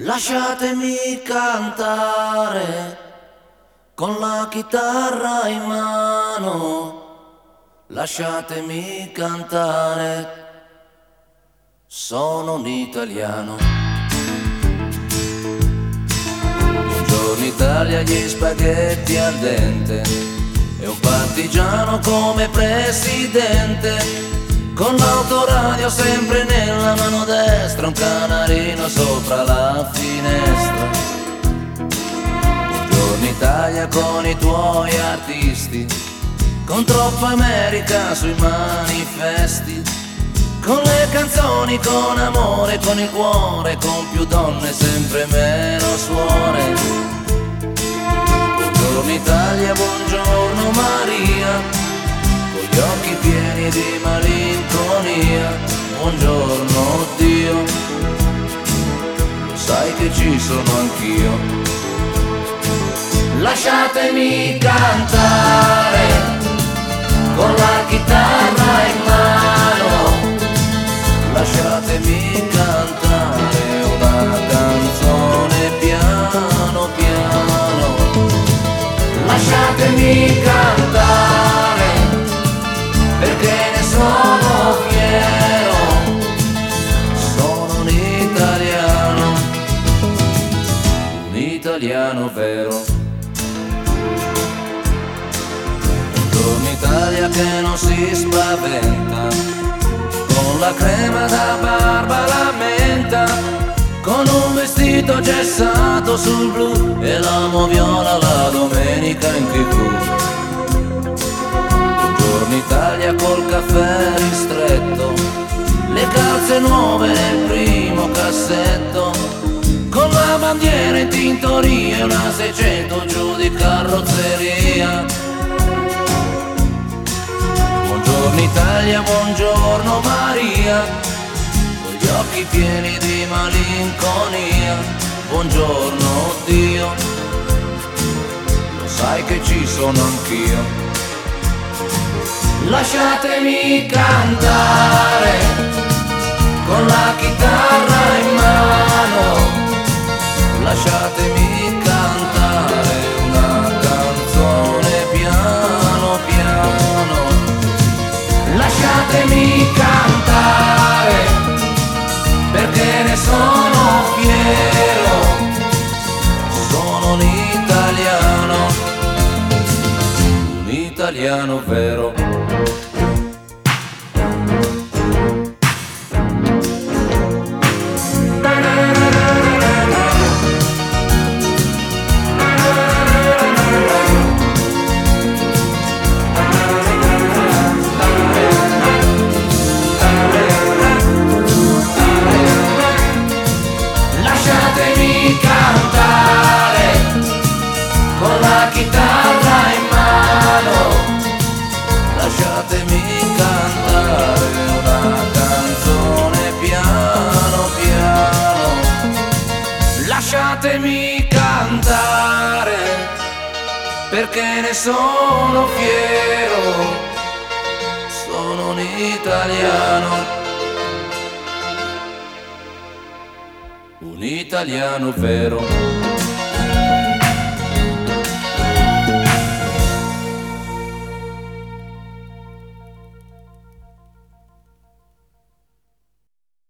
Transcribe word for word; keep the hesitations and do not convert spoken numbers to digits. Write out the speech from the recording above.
Lasciatemi cantare con la chitarra in mano, lasciatemi cantare, sono un italiano. Buongiorno Italia, gli spaghetti al dente e un partigiano come presidente, con l'autoradio sempre nella mano destra, un canarino sopra la finestra. Buongiorno Italia con i tuoi artisti, con troppa America sui manifesti, con le canzoni, con amore, con il cuore, con più donne, sempre meno suore. Buongiorno Italia, buongiorno Maria, con gli occhi pieni di malinconia. Buongiorno Dio, lo sai che ci sono anch'io. Lasciatemi cantare con la chitarra in mano, lasciatemi cantare una canzone piano piano. Lasciatemi cantare perché ne sono fiero, sono un italiano, un italiano vero. Buongiorno Italia che non si spaventa, con la crema da barba la menta, con un vestito gessato sul blu e l'amo viola la domenica in tv. Buongiorno Italia col caffè ristretto, le calze nuove nel primo cassetto, con la bandiera in tintoria e una seicento giù di carrozzeria. Buongiorno Italia, buongiorno Maria, con gli occhi pieni di malinconia. Buongiorno Dio, lo sai che ci sono anch'io. Lasciatemi cantare con la chitarra in mano, lasciatemi cantare una canzone piano piano. Lasciatemi cantare perché ne sono fiero, sono un italiano, un italiano vero. Lasciatemi cantare con la chitarra in mano, lasciatemi cantare una canzone piano piano. Lasciatemi cantare perché ne sono fiero, sono un italiano, un italiano vero.